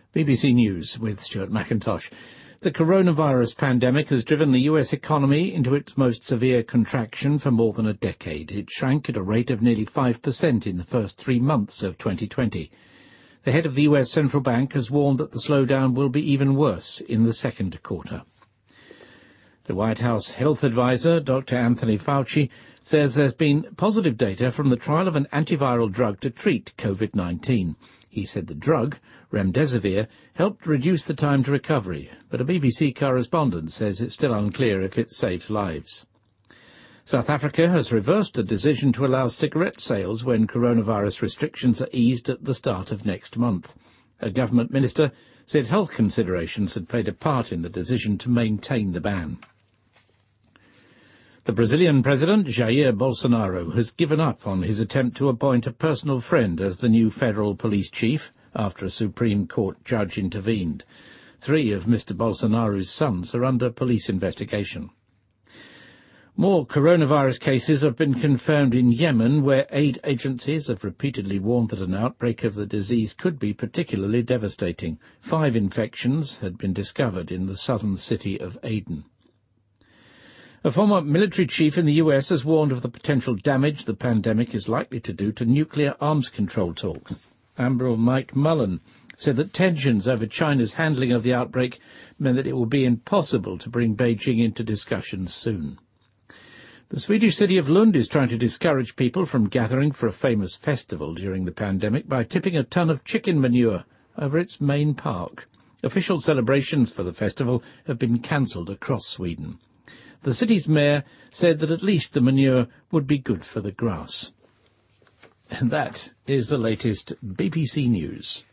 BBC News with Stuart McIntosh. The coronavirus pandemic has driven the US economy into its most severe contraction for more than a decade. It shrank at a rate of nearly 5% in the first 3 months of 2020. The head of the US Central Bank has warned that the slowdown will be even worse in the second quarter. The White House health advisor, Dr. Anthony Fauci, says there's been positive data from the trial of an antiviral drug to treat COVID-19. He said the drug, remdesivir, helped reduce the time to recovery, but a BBC correspondent says it's still unclear if it saves lives. South Africa has reversed a decision to allow cigarette sales when coronavirus restrictions are eased at the start of next month. A government minister said health considerations had played a part in the decision to maintain the ban. The Brazilian president, Jair Bolsonaro, has given up on his attempt to appoint a personal friend as the new federal police chief after a Supreme Court judge intervened. 3 of Mr. Bolsonaro's sons are under police investigation. More coronavirus cases have been confirmed in Yemen, where aid agencies have repeatedly warned that an outbreak of the disease could be particularly devastating. 5 infections had been discovered in the southern city of Aden. A former military chief in the US has warned of the potential damage the pandemic is likely to do to nuclear arms control talk. Admiral Mike Mullen said that tensions over China's handling of the outbreak meant that it will be impossible to bring Beijing into discussions soon. The Swedish city of Lund is trying to discourage people from gathering for a famous festival during the pandemic by tipping a ton of chicken manure over its main park. Official celebrations for the festival have been cancelled across Sweden. The city's mayor said that at least the manure would be good for the grass. And that is the latest BBC News.